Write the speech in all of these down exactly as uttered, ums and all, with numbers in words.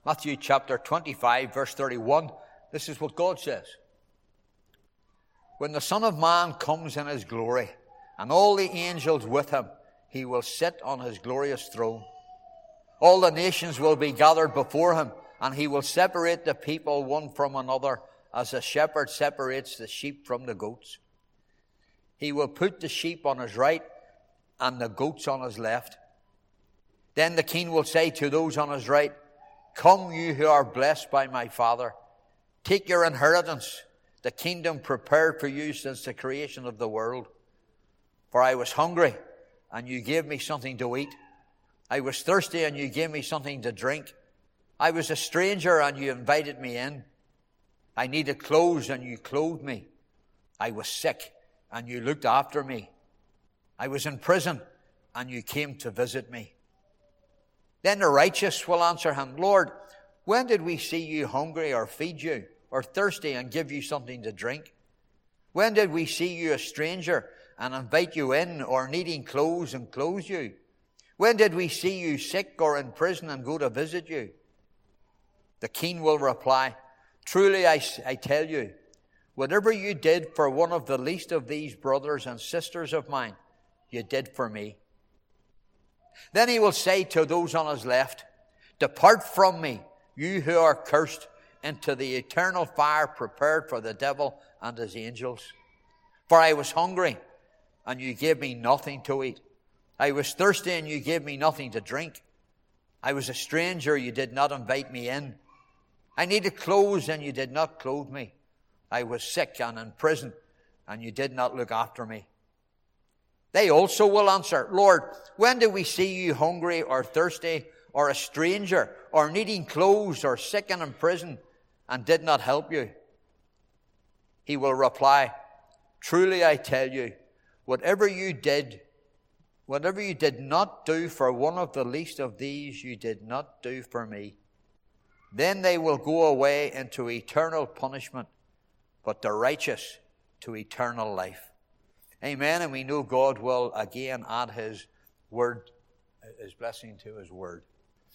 Matthew chapter twenty-five, verse thirty-one. This is what God says. When the Son of Man comes in his glory, and all the angels with him, he will sit on his glorious throne. All the nations will be gathered before him, and he will separate the people one from another, as a shepherd separates the sheep from the goats. He will put the sheep on his right and the goats on his left. Then the king will say to those on his right, "Come, you who are blessed by my Father. Take your inheritance, the kingdom prepared for you since the creation of the world. For I was hungry, and you gave me something to eat. I was thirsty, and you gave me something to drink. I was a stranger, and you invited me in. I needed clothes, and you clothed me. I was sick, and you looked after me. I was in prison, and you came to visit me." Then the righteous will answer him, "Lord, when did we see you hungry or feed you, or thirsty and give you something to drink? When did we see you a stranger and invite you in, or needing clothes and clothe you? When did we see you sick or in prison and go to visit you?" The king will reply, "Truly I, I tell you, whatever you did for one of the least of these brothers and sisters of mine, you did for me." Then he will say to those on his left, "Depart from me, you who are cursed, into the eternal fire prepared for the devil and his angels. For I was hungry, and you gave me nothing to eat. I was thirsty, and you gave me nothing to drink. I was a stranger, you did not invite me in. I needed clothes, and you did not clothe me. I was sick and in prison, and you did not look after me." They also will answer, "Lord, when did we see you hungry or thirsty, or a stranger, or needing clothes, or sick and in prison, and did not help you?" He will reply, "Truly I tell you, whatever you did, whatever you did not do for one of the least of these, you did not do for me." Then they will go away into eternal punishment, but the righteous to eternal life. Amen. And we know God will again add his word, his blessing to his word.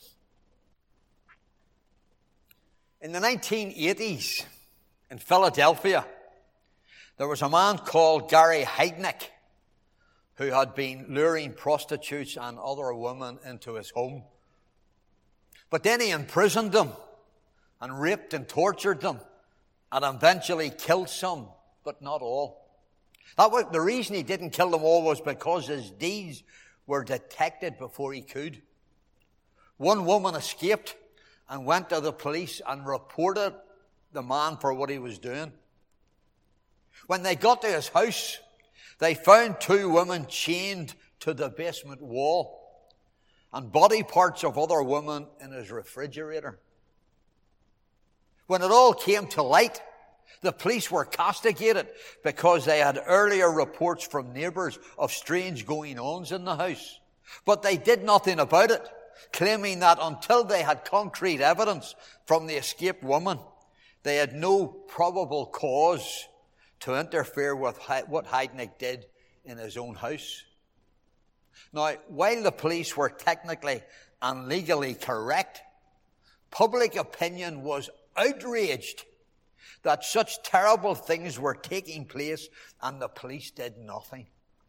In the nineteen eighties, in Philadelphia, there was a man called Gary Heidnik who had been luring prostitutes and other women into his home. But then he imprisoned them and raped and tortured them and eventually killed some, but not all. That was, the reason he didn't kill them all was because his deeds were detected before he could. One woman escaped and went to the police and reported the man for what he was doing. When they got to his house, they found two women chained to the basement wall and body parts of other women in his refrigerator. When it all came to light, the police were castigated because they had earlier reports from neighbours of strange going-ons in the house. But they did nothing about it, claiming that until they had concrete evidence from the escaped woman, they had no probable cause to interfere with what Heidnik did in his own house. Now, while the police were technically and legally correct, public opinion was outraged that such terrible things were taking place and the police did nothing.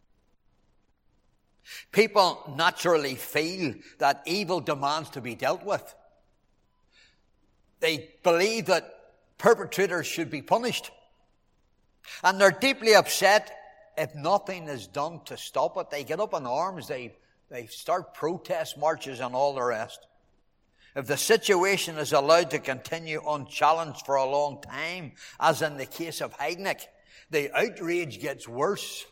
People naturally feel that evil demands to be dealt with. They believe that perpetrators should be punished. And they're deeply upset if nothing is done to stop it. They get up in arms, they, they start protest marches and all the rest. If the situation is allowed to continue unchallenged for a long time, as in the case of Heidnik, the outrage gets worse.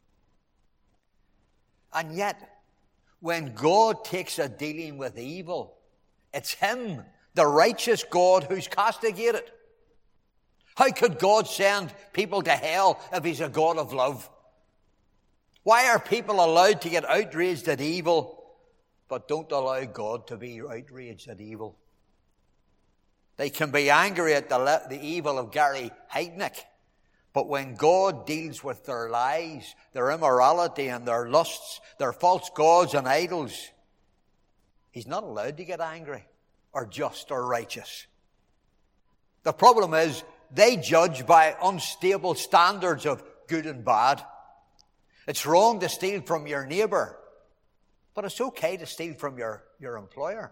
And yet, when God takes a dealing with evil, it's him, the righteous God, who's castigated. How could God send people to hell if he's a God of love? Why are people allowed to get outraged at evil, but don't allow God to be outraged at evil? They can be angry at the, le- the evil of Gary Heidnik, but when God deals with their lies, their immorality and their lusts, their false gods and idols, he's not allowed to get angry or just or righteous. The problem is they judge by unstable standards of good and bad. It's wrong to steal from your neighbor, but it's okay to steal from your, your employer.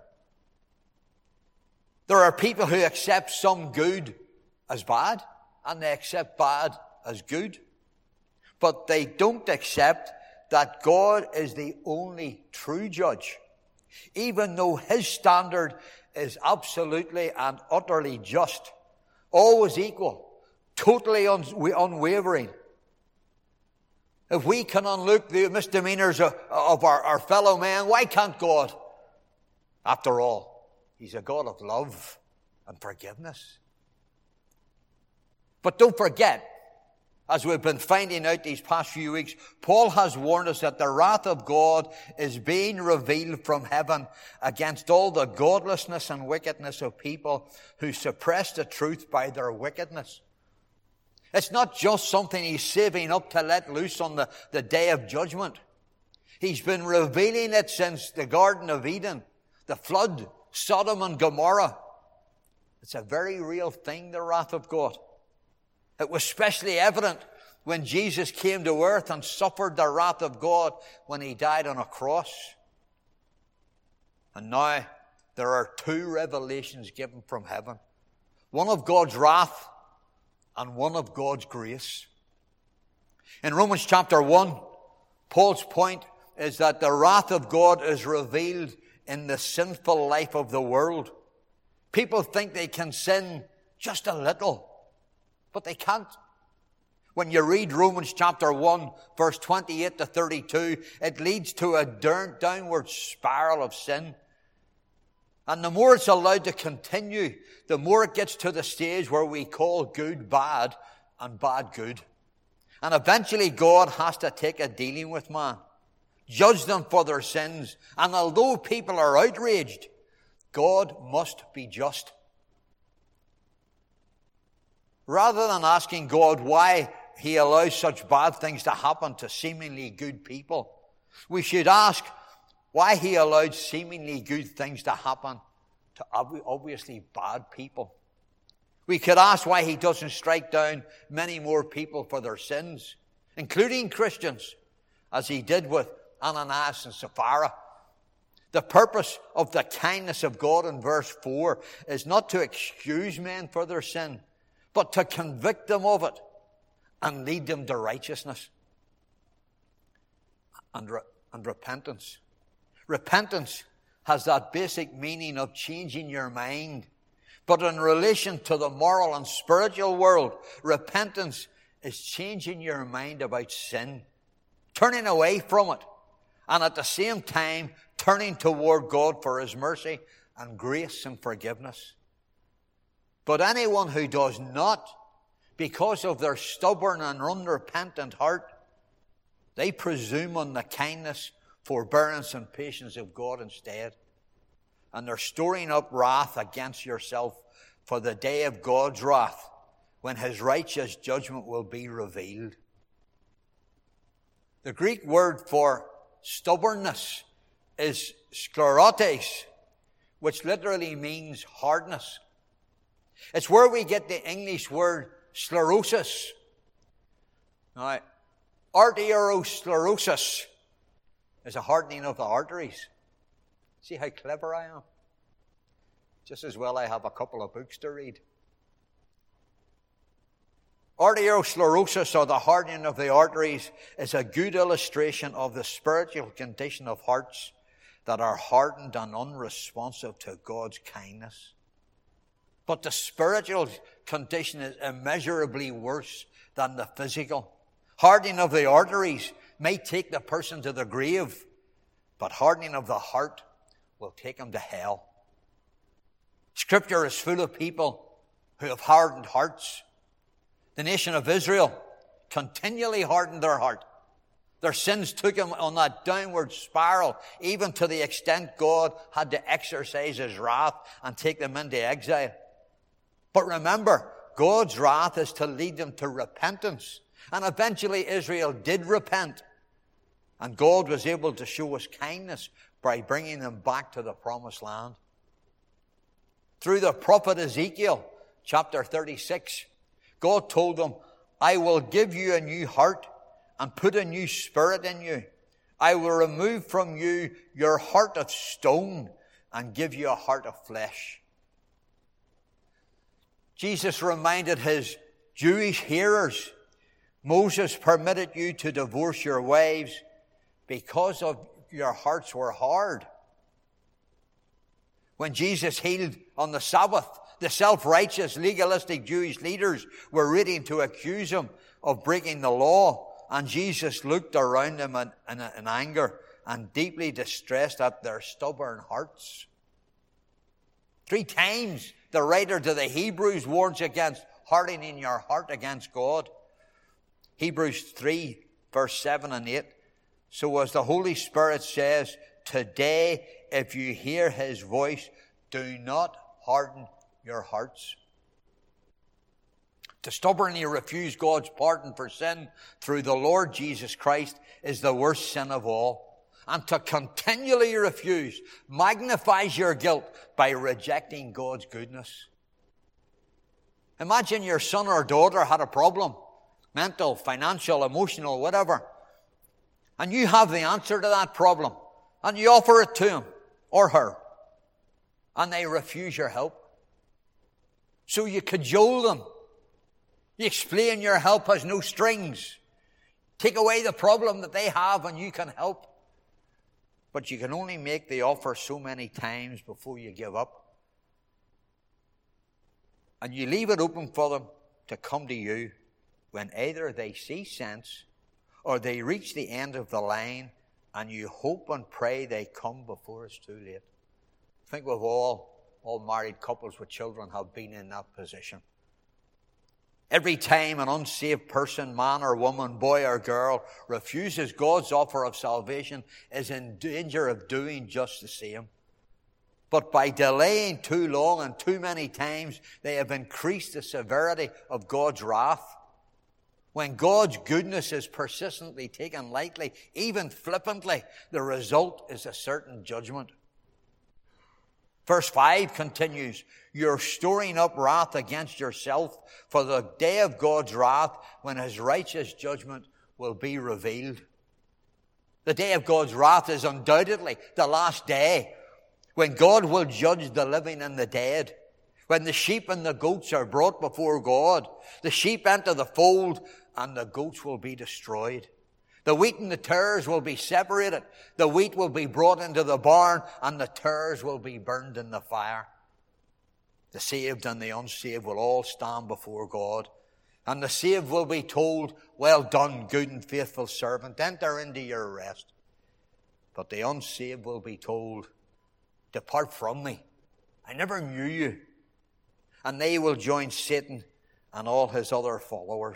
There are people who accept some good as bad, and they accept bad as good. But they don't accept that God is the only true judge, even though his standard is absolutely and utterly just, always equal, totally un- unwavering. If we can unlook the misdemeanors of, of our, our fellow men, why can't God? After all, he's a God of love and forgiveness. But don't forget, as we've been finding out these past few weeks, Paul has warned us that the wrath of God is being revealed from heaven against all the godlessness and wickedness of people who suppress the truth by their wickedness. It's not just something he's saving up to let loose on the, the day of judgment. He's been revealing it since the Garden of Eden, the flood, Sodom and Gomorrah. It's a very real thing, the wrath of God. It was especially evident when Jesus came to earth and suffered the wrath of God when he died on a cross. And now there are two revelations given from heaven. One of God's wrath and one of God's grace. In Romans chapter one, Paul's point is that the wrath of God is revealed in the sinful life of the world. People think they can sin just a little, but they can't. When you read Romans chapter one, verse twenty-eight to thirty-two, it leads to a downward spiral of sin. And the more it's allowed to continue, the more it gets to the stage where we call good bad and bad good. And eventually God has to take a dealing with man, judge them for their sins. And although people are outraged, God must be just. Rather than asking God why he allows such bad things to happen to seemingly good people, we should ask why he allowed seemingly good things to happen to obviously bad people. We could ask why he doesn't strike down many more people for their sins, including Christians, as he did with Ananias and Sapphira. The purpose of the kindness of God in verse four is not to excuse men for their sin, but to convict them of it and lead them to righteousness and, re- and repentance. Repentance has that basic meaning of changing your mind. But in relation to the moral and spiritual world, repentance is changing your mind about sin, turning away from it, and at the same time turning toward God for his mercy and grace and forgiveness. But anyone who does not, because of their stubborn and unrepentant heart, they presume on the kindness, forbearance, and patience of God instead. And they're storing up wrath against yourself for the day of God's wrath, when his righteous judgment will be revealed. The Greek word for stubbornness is sclerotes, which literally means hardness. It's where we get the English word sclerosis. Now, arteriosclerosis is a hardening of the arteries. See how clever I am? Just as well I have a couple of books to read. Arteriosclerosis, or the hardening of the arteries, is a good illustration of the spiritual condition of hearts that are hardened and unresponsive to God's kindness. But the spiritual condition is immeasurably worse than the physical. Hardening of the arteries may take the person to the grave, but hardening of the heart will take him to hell. Scripture is full of people who have hardened hearts. The nation of Israel continually hardened their heart. Their sins took them on that downward spiral, even to the extent God had to exercise his wrath and take them into exile. But remember, God's wrath is to lead them to repentance. And eventually Israel did repent. And God was able to show us kindness by bringing them back to the promised land. Through the prophet Ezekiel, chapter thirty-six, God told them, I will give you a new heart and put a new spirit in you. I will remove from you your heart of stone and give you a heart of flesh. Jesus reminded his Jewish hearers, Moses permitted you to divorce your wives because of your hearts were hard. When Jesus healed on the Sabbath, the self-righteous, legalistic Jewish leaders were ready to accuse him of breaking the law. And Jesus looked around them in, in, in anger and deeply distressed at their stubborn hearts. Three times the writer to the Hebrews warns against hardening your heart against God. Hebrews three, verse seven and eight. So as the Holy Spirit says, today, if you hear his voice, do not harden your hearts. To stubbornly refuse God's pardon for sin through the Lord Jesus Christ is the worst sin of all. And to continually refuse magnifies your guilt by rejecting God's goodness. Imagine your son or daughter had a problem, mental, financial, emotional, whatever, and you have the answer to that problem, and you offer it to him or her, and they refuse your help. So you cajole them. You explain your help has no strings. Take away the problem that they have and you can help. But you can only make the offer so many times before you give up. And you leave it open for them to come to you when either they see sense or they reach the end of the line and you hope and pray they come before it's too late. I think we've all, all married couples with children have been in that position. Every time an unsaved person, man or woman, boy or girl, refuses God's offer of salvation is in danger of doing just the same. But by delaying too long and too many times, they have increased the severity of God's wrath. When God's goodness is persistently taken lightly, even flippantly, the result is a certain judgment. Verse five continues, you're storing up wrath against yourself for the day of God's wrath when his righteous judgment will be revealed. The day of God's wrath is undoubtedly the last day when God will judge the living and the dead. When the sheep and the goats are brought before God, the sheep enter the fold and the goats will be destroyed. The wheat and the tares will be separated. The wheat will be brought into the barn and the tares will be burned in the fire. The saved and the unsaved will all stand before God. And the saved will be told, well done, good and faithful servant, enter into your rest. But the unsaved will be told, depart from me, I never knew you. And they will join Satan and all his other followers.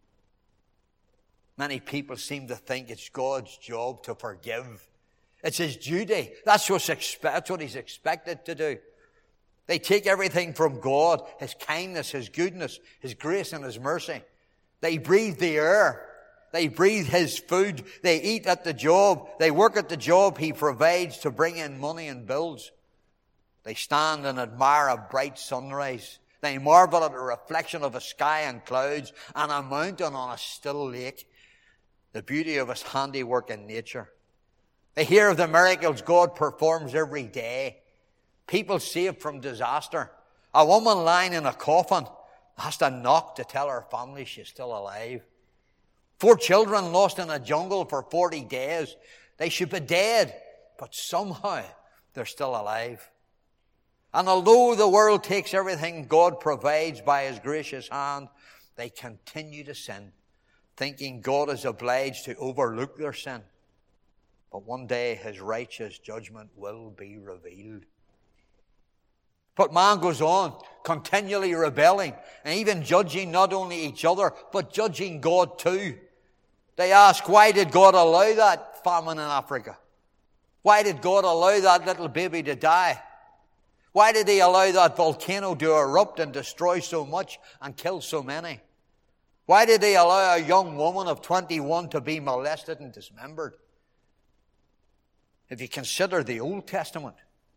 Many people seem to think it's God's job to forgive. It's his duty. That's what's expect, that's what he's expected to do. They take everything from God, his kindness, his goodness, his grace and his mercy. They breathe the air. They breathe his food. They eat at the job. They work at the job he provides to bring in money and bills. They stand and admire a bright sunrise. They marvel at the reflection of a sky and clouds and a mountain on a still lake. The beauty of his handiwork in nature. They hear of the miracles God performs every day. People saved from disaster. A woman lying in a coffin has to knock to tell her family she's still alive. Four children lost in a jungle for forty days. They should be dead, but somehow they're still alive. And although the world takes everything God provides by his gracious hand, they continue to sin, thinking God is obliged to overlook their sin. But one day his righteous judgment will be revealed. But man goes on, continually rebelling, and even judging not only each other, but judging God too. They ask, why did God allow that famine in Africa? Why did God allow that little baby to die? Why did he allow that volcano to erupt and destroy so much and kill so many? Why did he allow a young woman of twenty-one to be molested and dismembered? If you consider the Old Testament,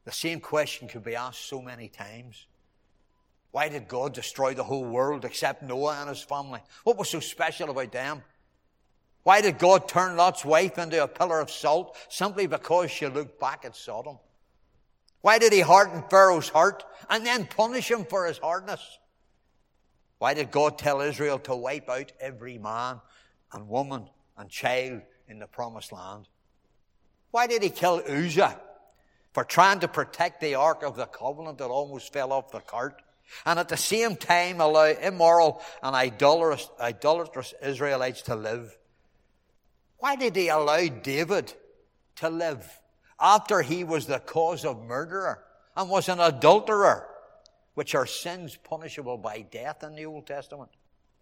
The same question could be asked so many times. Why did God destroy the whole world except Noah and his family? What was so special about them? Why did God turn Lot's wife into a pillar of salt simply because she looked back at Sodom? Why did he harden Pharaoh's heart and then punish him for his hardness? Why did God tell Israel to wipe out every man and woman and child in the promised land? Why did he kill Uzzah for trying to protect the Ark of the Covenant that almost fell off the cart, and at the same time allow immoral and idolatrous, idolatrous Israelites to live? Why did he allow David to live after he was the cause of murderer and was an adulterer, which are sins punishable by death in the Old Testament?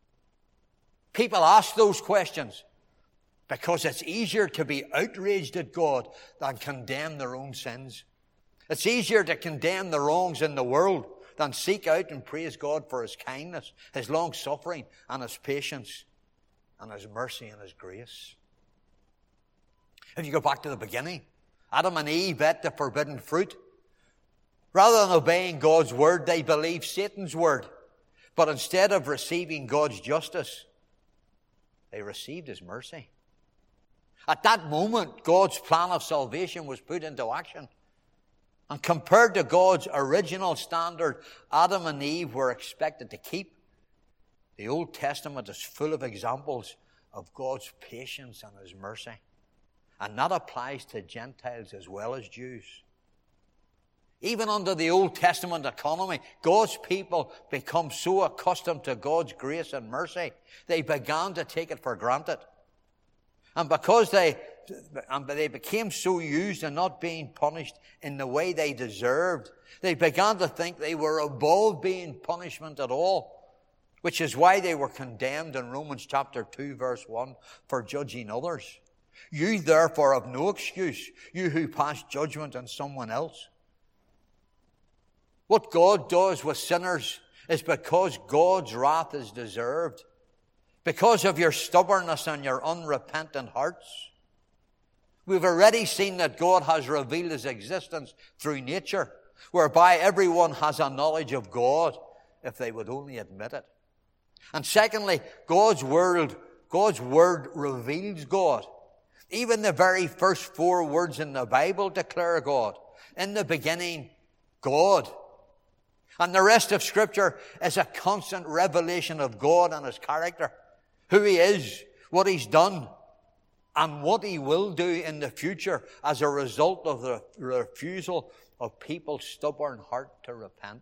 People ask those questions because it's easier to be outraged at God than condemn their own sins. It's easier to condemn the wrongs in the world than seek out and praise God for his kindness, his long-suffering, and his patience, and his mercy and his grace. If you go back to the beginning, Adam and Eve ate the forbidden fruit. Rather than obeying God's word, they believed Satan's word. But instead of receiving God's justice, they received his mercy. At that moment, God's plan of salvation was put into action. And compared to God's original standard Adam and Eve were expected to keep, the Old Testament is full of examples of God's patience and his mercy. And that applies to Gentiles as well as Jews. Even under the Old Testament economy, God's people become so accustomed to God's grace and mercy, they began to take it for granted. And because they, and they became so used to not being punished in the way they deserved, they began to think they were above being punishment at all, which is why they were condemned in Romans chapter two, verse one, for judging others. You therefore have no excuse, you who pass judgment on someone else. What God does with sinners is because God's wrath is deserved. Because of your stubbornness and your unrepentant hearts. We've already seen that God has revealed his existence through nature, whereby everyone has a knowledge of God if they would only admit it. And secondly, God's word, God's word reveals God. Even the very first four words in the Bible declare God. In the beginning, God. And the rest of Scripture is a constant revelation of God and his character. Who he is, what he's done, and what he will do in the future as a result of the refusal of people's stubborn heart to repent.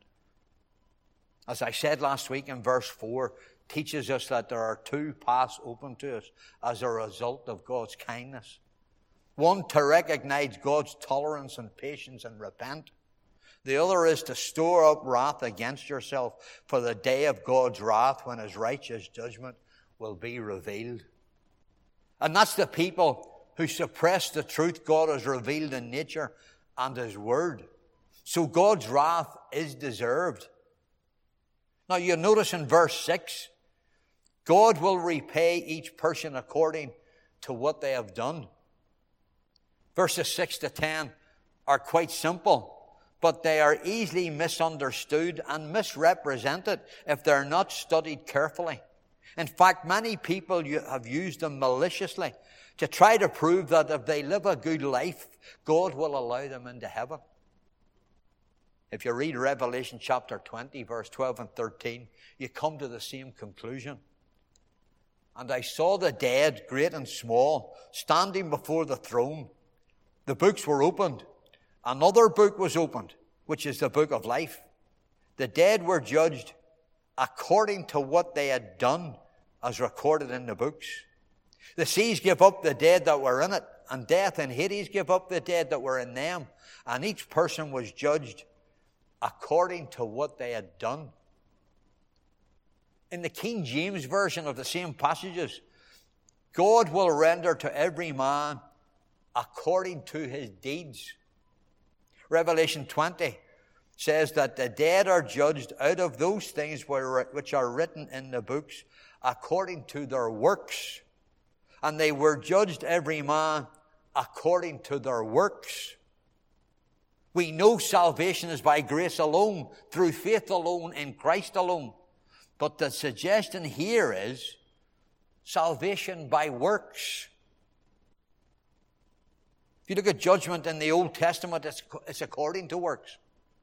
As I said last week in verse four, teaches us that there are two paths open to us as a result of God's kindness. One, to recognize God's tolerance and patience and repent. The other is to store up wrath against yourself for the day of God's wrath when his righteous judgment will be revealed. And that's the people who suppress the truth God has revealed in nature and his word. So God's wrath is deserved. Now you notice in verse six, God will repay each person according to what they have done. Verses six to ten are quite simple, but they are easily misunderstood and misrepresented if they're not studied carefully. In fact, many people have used them maliciously to try to prove that if they live a good life, God will allow them into heaven. If you read Revelation chapter twenty, verse twelve and thirteen, you come to the same conclusion. And I saw the dead, great and small, standing before the throne. The books were opened. Another book was opened, which is the book of life. The dead were judged according to what they had done, as recorded in the books. The seas gave up the dead that were in it, and death and Hades gave up the dead that were in them, and each person was judged according to what they had done. In the King James Version of the same passages, God will render to every man according to his deeds. Revelation twenty says that the dead are judged out of those things which are written in the books according to their works. And they were judged every man according to their works. We know salvation is by grace alone, through faith alone, in Christ alone. But the suggestion here is salvation by works. If you look at judgment in the Old Testament, it's, it's according to works.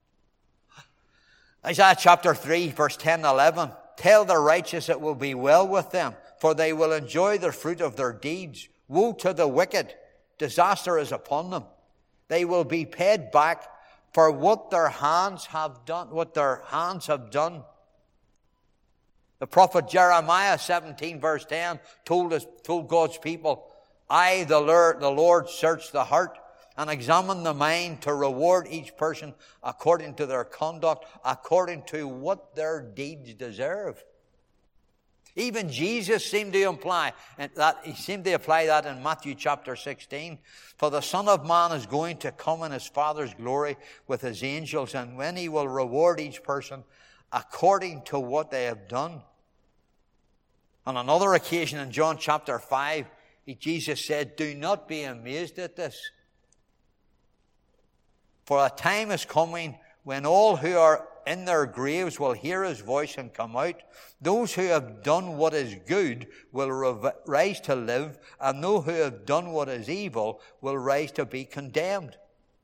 Isaiah chapter three, verse ten and eleven. Tell the righteous it will be well with them, for they will enjoy the fruit of their deeds. Woe to the wicked, disaster is upon them. They will be paid back for what their hands have done, what their hands have done. The prophet Jeremiah seventeen, verse ten, told us, told God's people, I, the Lord, the Lord, search the heart and examine the mind to reward each person according to their conduct, according to what their deeds deserve. Even Jesus seemed to imply that, he seemed to apply that in Matthew chapter sixteen. For the Son of Man is going to come in his Father's glory with his angels, and when he will reward each person according to what they have done. On another occasion in John chapter five, Jesus said, do not be amazed at this. For a time is coming when all who are in their graves will hear his voice and come out. Those who have done what is good will rise to live, and those who have done what is evil will rise to be condemned.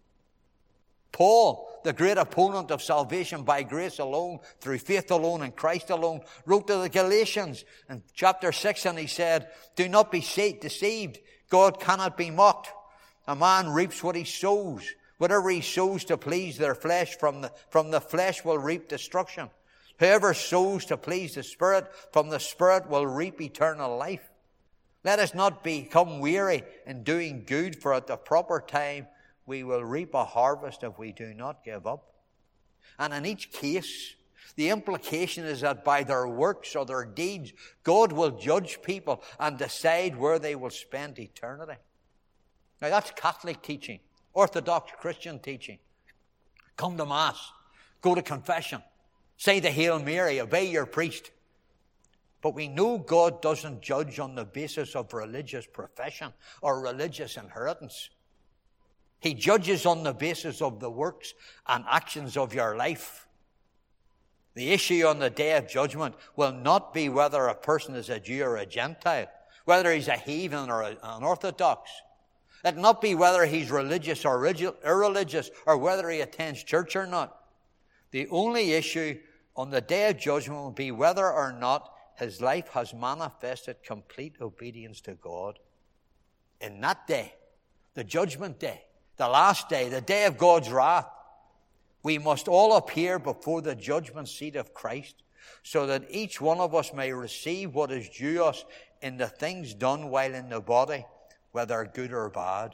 Paul, the great opponent of salvation by grace alone, through faith alone, in Christ alone, wrote to the Galatians in chapter six, and he said, do not be deceived. God cannot be mocked. A man reaps what he sows. Whatever he sows to please their flesh, from the, from the flesh will reap destruction. Whoever sows to please the Spirit, from the Spirit will reap eternal life. Let us not become weary in doing good, for at the proper time we will reap a harvest if we do not give up. And in each case, the implication is that by their works or their deeds, God will judge people and decide where they will spend eternity. Now that's Catholic teaching. Orthodox Christian teaching. Come to Mass. Go to confession. Say the Hail Mary. Obey your priest. But we know God doesn't judge on the basis of religious profession or religious inheritance. He judges on the basis of the works and actions of your life. The issue on the day of judgment will not be whether a person is a Jew or a Gentile, whether he's a heathen or an Orthodox. It will not be whether he's religious or irreligious, or whether he attends church or not. The only issue on the day of judgment will be whether or not his life has manifested complete obedience to God. In that day, the judgment day, the last day, the day of God's wrath, we must all appear before the judgment seat of Christ, so that each one of us may receive what is due us in the things done while in the body, whether good or bad.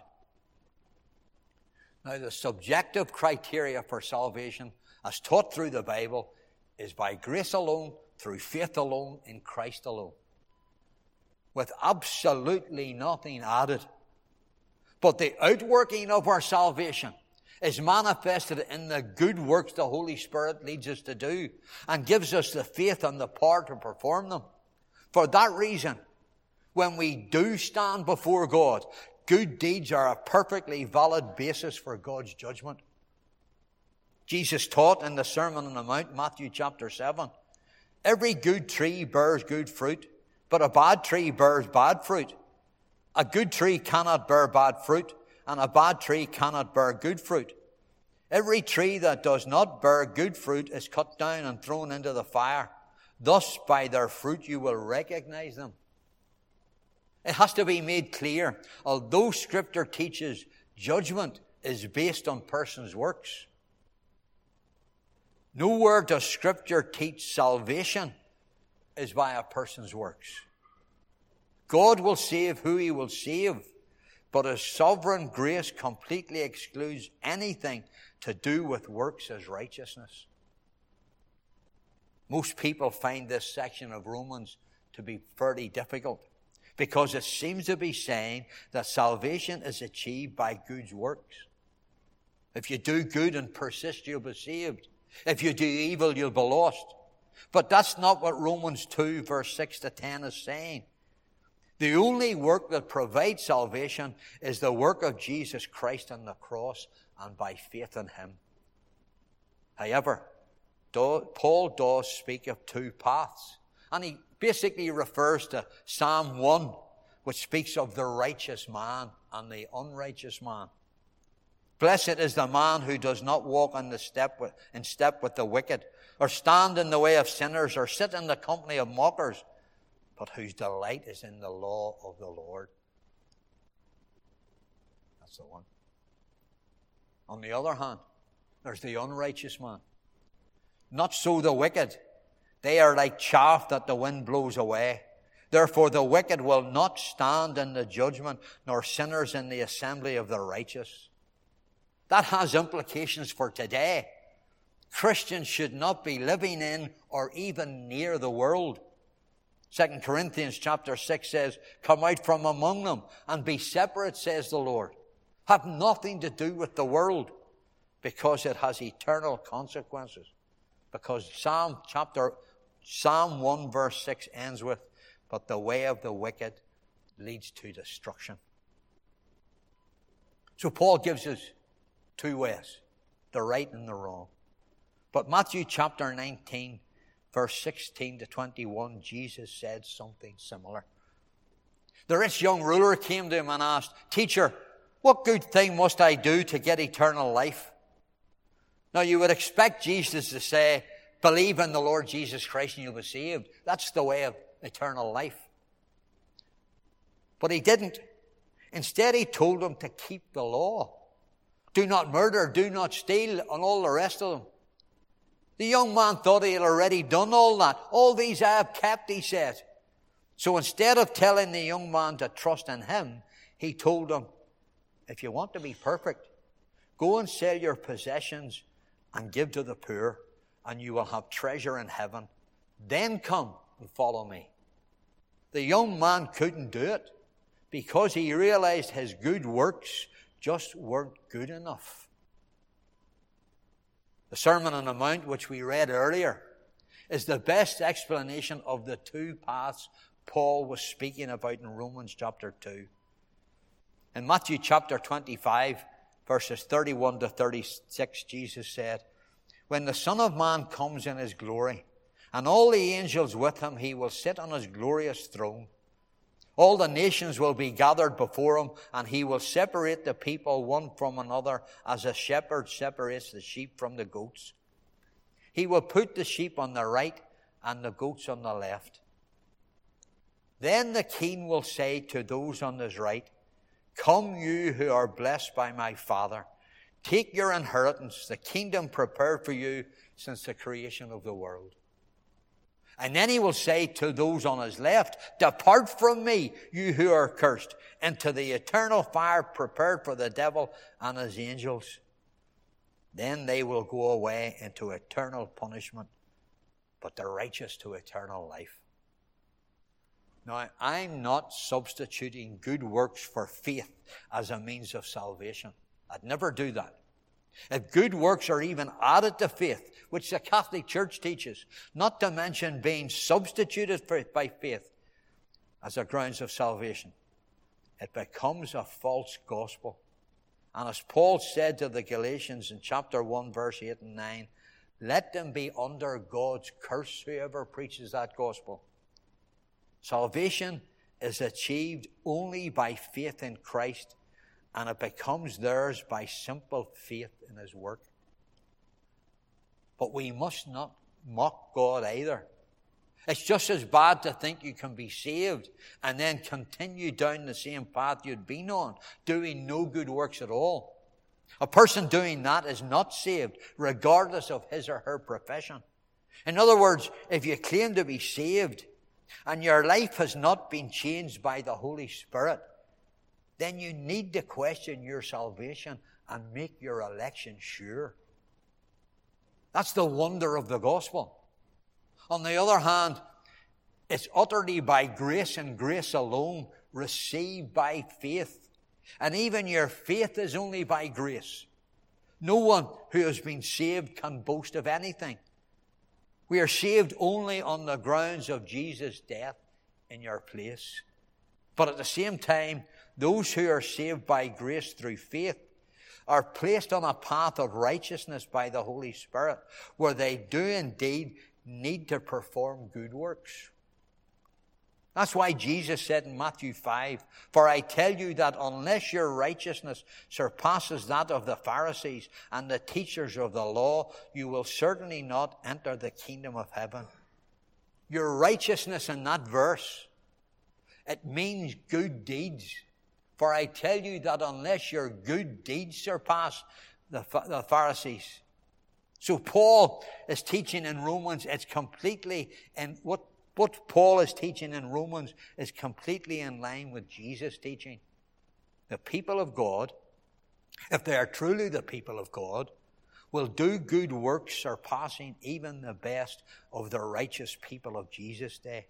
Now, the subjective criteria for salvation, as taught through the Bible, is by grace alone, through faith alone, in Christ alone, with absolutely nothing added. But the outworking of our salvation is manifested in the good works the Holy Spirit leads us to do, and gives us the faith and the power to perform them. For that reason, when we do stand before God, good deeds are a perfectly valid basis for God's judgment. Jesus taught in the Sermon on the Mount, Matthew chapter seven, every good tree bears good fruit, but a bad tree bears bad fruit. A good tree cannot bear bad fruit, and a bad tree cannot bear good fruit. Every tree that does not bear good fruit is cut down and thrown into the fire. Thus, by their fruit you will recognize them. It has to be made clear, although Scripture teaches judgment is based on persons' works, nowhere does Scripture teach salvation is by a person's works. God will save who he will save, but his sovereign grace completely excludes anything to do with works as righteousness. Most people find this section of Romans to be fairly difficult, because it seems to be saying that salvation is achieved by good works. If you do good and persist, you'll be saved. If you do evil, you'll be lost. But that's not what Romans two, verse six to ten is saying. The only work that provides salvation is the work of Jesus Christ on the cross and by faith in him. However, Paul does speak of two paths. And he basically refers to Psalm one, which speaks of the righteous man and the unrighteous man. Blessed is the man who does not walk in, the step with, in step with the wicked, or stand in the way of sinners, or sit in the company of mockers, but whose delight is in the law of the Lord. That's the one. On the other hand, there's the unrighteous man. Not so the wicked. They are like chaff that the wind blows away. Therefore the wicked will not stand in the judgment, nor sinners in the assembly of the righteous. That has implications for today. Christians should not be living in or even near the world. Second Corinthians chapter six says, come out from among them and be separate, says the Lord. Have nothing to do with the world, because it has eternal consequences. Because Psalm chapter, Psalm one verse six ends with, but the way of the wicked leads to destruction. So Paul gives us two ways, the right and the wrong. But Matthew chapter nineteen, verse sixteen to twenty-one, Jesus said something similar. The rich young ruler came to him and asked, Teacher, what good thing must I do to get eternal life? Now you would expect Jesus to say, believe in the Lord Jesus Christ and you'll be saved. That's the way of eternal life. But he didn't. Instead, he told him to keep the law. Do not murder, do not steal, and all the rest of them. The young man thought he had already done all that. All these I have kept, he said. So instead of telling the young man to trust in him, he told him, if you want to be perfect, go and sell your possessions and give to the poor, and you will have treasure in heaven. Then come and follow me. The young man couldn't do it because he realized his good works just weren't good enough. The Sermon on the Mount, which we read earlier, is the best explanation of the two paths Paul was speaking about in Romans chapter two. In Matthew chapter twenty-five, verses thirty-one to thirty-six, Jesus said, when the Son of Man comes in his glory, and all the angels with him, he will sit on his glorious throne. All the nations will be gathered before him, and he will separate the people one from another as a shepherd separates the sheep from the goats. He will put the sheep on the right and the goats on the left. Then the king will say to those on his right, come you who are blessed by my Father, take your inheritance, the kingdom prepared for you since the creation of the world. And then he will say to those on his left, depart from me, you who are cursed, into the eternal fire prepared for the devil and his angels. Then they will go away into eternal punishment, but the righteous to eternal life. Now, I'm not substituting good works for faith as a means of salvation. I'd never do that. If good works are even added to faith, which the Catholic Church teaches, not to mention being substituted for, by faith as a grounds of salvation, it becomes a false gospel. And as Paul said to the Galatians in chapter one, verse eight and nine, let them be under God's curse, whoever preaches that gospel. Salvation is achieved only by faith in Christ, and it becomes theirs by simple faith in his work. But we must not mock God either. It's just as bad to think you can be saved and then continue down the same path you'd been on, doing no good works at all. A person doing that is not saved, regardless of his or her profession. In other words, if you claim to be saved and your life has not been changed by the Holy Spirit, then you need to question your salvation and make your election sure. That's the wonder of the gospel. On the other hand, it's utterly by grace and grace alone, received by faith. And even your faith is only by grace. No one who has been saved can boast of anything. We are saved only on the grounds of Jesus' death in your place. But at the same time, those who are saved by grace through faith are placed on a path of righteousness by the Holy Spirit, where they do indeed need to perform good works. That's why Jesus said in Matthew five, "For I tell you that unless your righteousness surpasses that of the Pharisees and the teachers of the law, you will certainly not enter the kingdom of heaven." Your righteousness in that verse, it means good deeds. For I tell you that unless your good deeds surpass the, the Pharisees. So Paul is teaching in Romans, it's completely in what What Paul is teaching in Romans is completely in line with Jesus' teaching. The people of God, if they are truly the people of God, will do good works surpassing even the best of the righteous people of Jesus' day.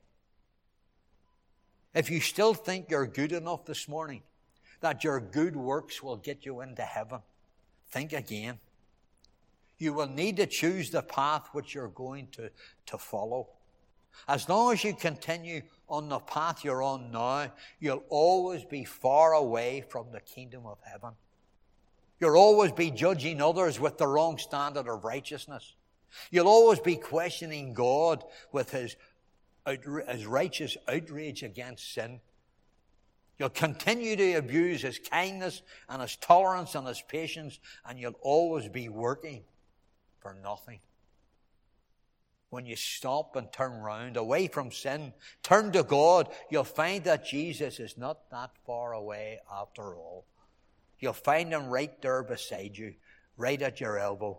If you still think you're good enough this morning, that your good works will get you into heaven, think again. You will need to choose the path which you're going to, to follow. As long as you continue on the path you're on now, you'll always be far away from the kingdom of heaven. You'll always be judging others with the wrong standard of righteousness. You'll always be questioning God with his, his righteous outrage against sin. You'll continue to abuse his kindness and his tolerance and his patience, and you'll always be working for nothing. When you stop and turn round, away from sin, turn to God, you'll find that Jesus is not that far away after all. You'll find him right there beside you, right at your elbow.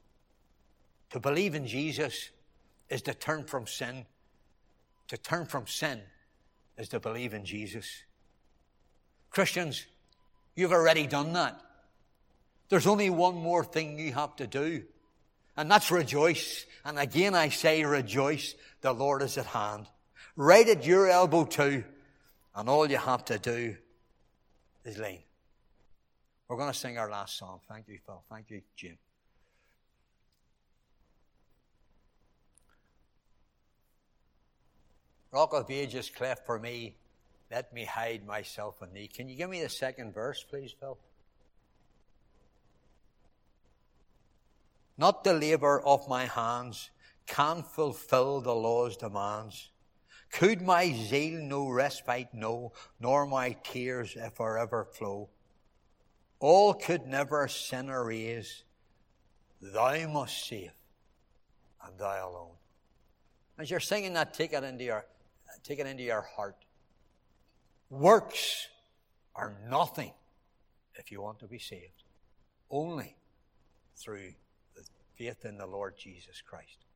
To believe in Jesus is to turn from sin. To turn from sin is to believe in Jesus. Christians, you've already done that. There's only one more thing you have to do. And that's rejoice. And again I say rejoice. The Lord is at hand. Right at your elbow too. And all you have to do is lean. We're going to sing our last song. Thank you, Phil. Thank you, Jim. Rock of Ages cleft for me. Let me hide myself in thee. Can you give me the second verse, please, Phil? Not the labor of my hands can fulfill the law's demands. Could my zeal no respite know, nor my tears forever flow? All could never sin erase. Thou must save, and thou alone. As you're singing that, take it into your, take it into your heart. Works are nothing if you want to be saved. Only through faith in the Lord Jesus Christ.